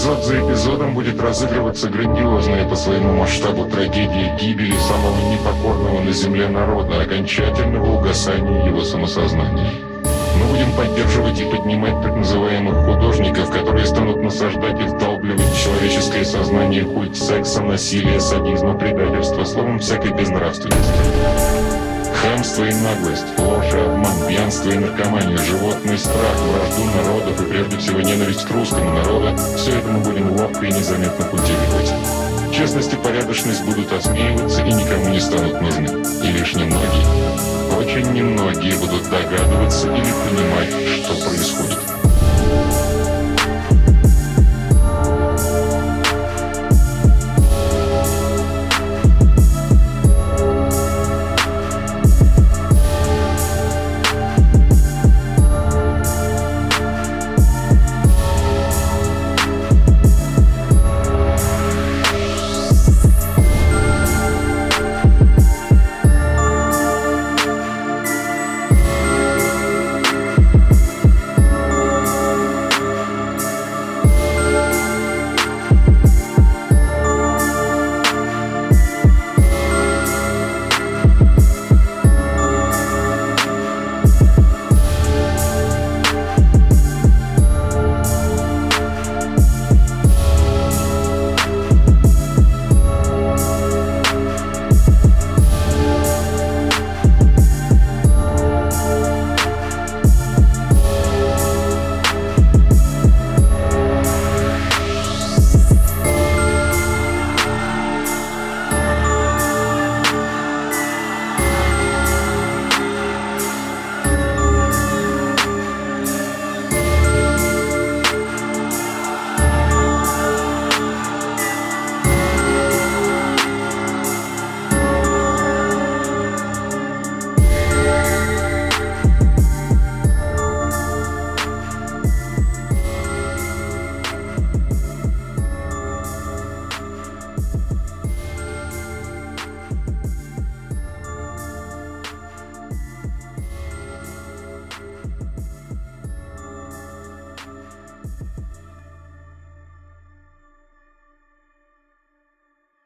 Эпизод за эпизодом будет разыгрываться грандиозная по своему масштабу трагедия гибели самого непокорного на земле народа, окончательного угасания его самосознания. Мы будем поддерживать и поднимать так называемых художников, которые станут насаждать и вдалбливать в человеческое сознание культ секса, насилия, садизма, предательства, словом, всякой безнравственности. Хамство и наглость, ложь и обман, пьянство и наркомания, животный страх, вражду народов и прежде всего ненависть к русскому народу – все это мы будем ловко и незаметно культивировать. Честность и порядочность будут осмеиваться и никому не станут нужны. И лишь немногие, очень немногие будут догадываться или понимать, что происходит.